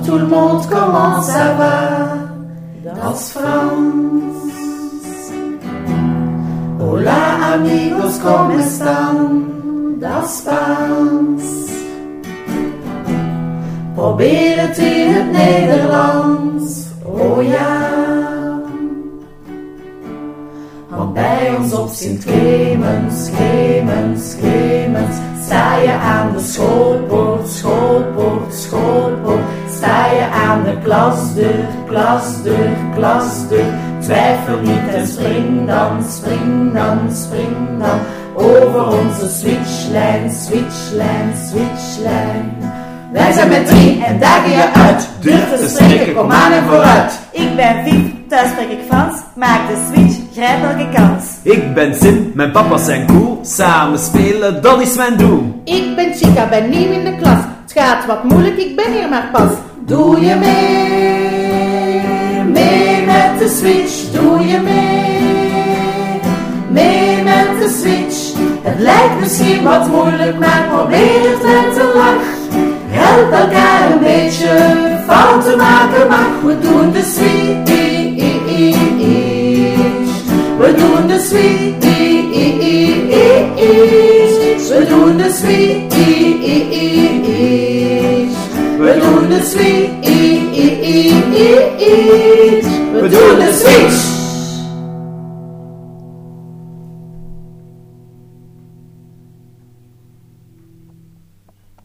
tout le monde, comment ça va? Das Frans. Hola amigos, ¿cómo están? Das Spaans. Probeer het in het Nederlands, oh ja. Want bij ons op Sint Clemens, Clemens, Clemens, sta je aan de schoolpoort, schoolpoort, schoolpoort. Sta je aan de klasdeur, klasdeur, klasdeur. Twijfel niet en spring dan, spring dan, spring dan. Over onze switchlijn, switchlijn, switchlijn. Wij zijn met 3 en dagen je uit. Durf te spreken, kom aan en vooruit. Ik ben Viv, thuis spreek ik Frans. Maak de switch, grijp elke kans. Ik ben Sim, mijn papa's zijn cool. Samen spelen, dat is mijn doel. Ik ben Chica, ben nieuw in de klas. Het gaat wat moeilijk, ik ben hier maar pas. Doe je mee, mee met de switch, doe je mee, mee met de switch. Het lijkt misschien wat moeilijk, maar probeer het met een lach. Help elkaar een beetje, fouten maken mag. We doen de switch, we doen de switch, we doen de switch, we doen de switch.